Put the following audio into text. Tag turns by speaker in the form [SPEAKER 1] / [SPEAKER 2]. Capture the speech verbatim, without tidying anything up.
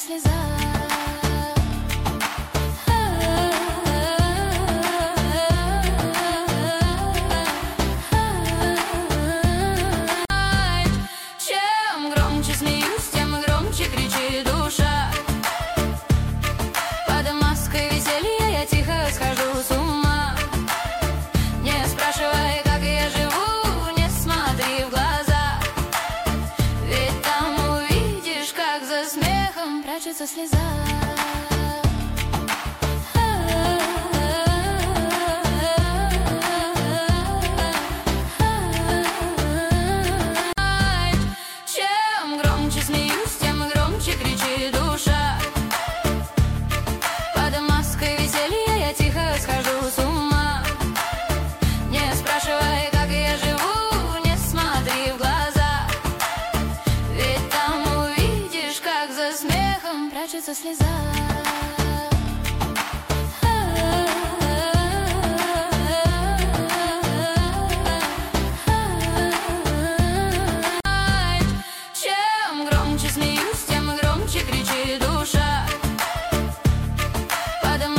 [SPEAKER 1] слеза. Чем громче смеюсь, тем громче кричит душа. Под маской веселья я тихо схожу с ума. Не спрашивай, как я живу, не смотри в глаза, ведь там увидишь, как за смехом прячется слеза. Чем громче смеюсь, тем громче кричит душа. Под маской веселья я тихо схожу с ума. Не спрашивай, как я живу, не смотри в глаза, ведь там увидишь, как за смехом прячется слеза.